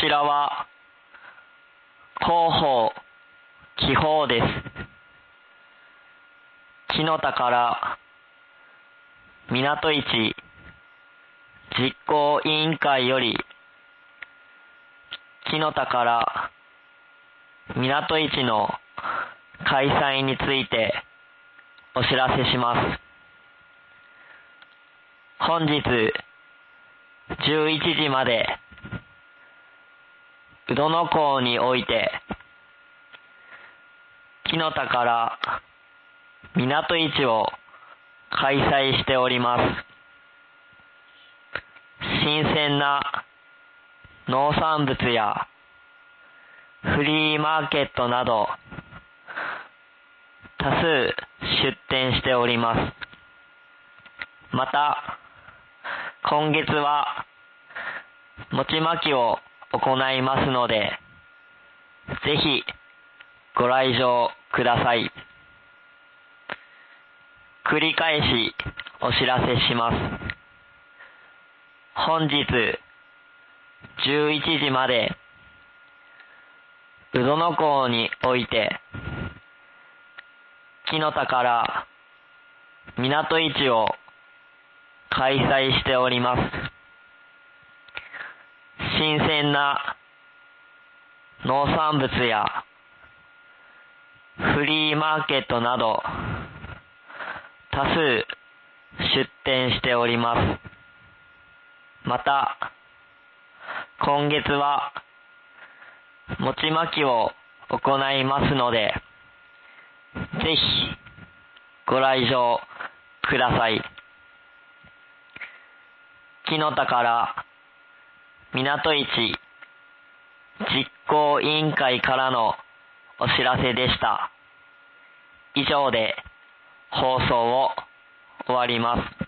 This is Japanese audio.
ちらは広報気泡です。木の田から港市実行委員会より木の田から港市の開催についてお知らせします。本日11時まで宇土の港において木の田から港市を開催しております。新鮮な農産物やフリーマーケットなど多数出店しております。また今月は餅まきを行いますので、ぜひご来場ください。繰り返しお知らせします。本日11時まで宇土の港において木の田から港市を開催しております。新鮮な農産物やフリーマーケットなど多数出店しております。また今月は餅まきを行いますので、ぜひご来場ください。木の田から港市実行委員会からのお知らせでした。以上で放送を終わります。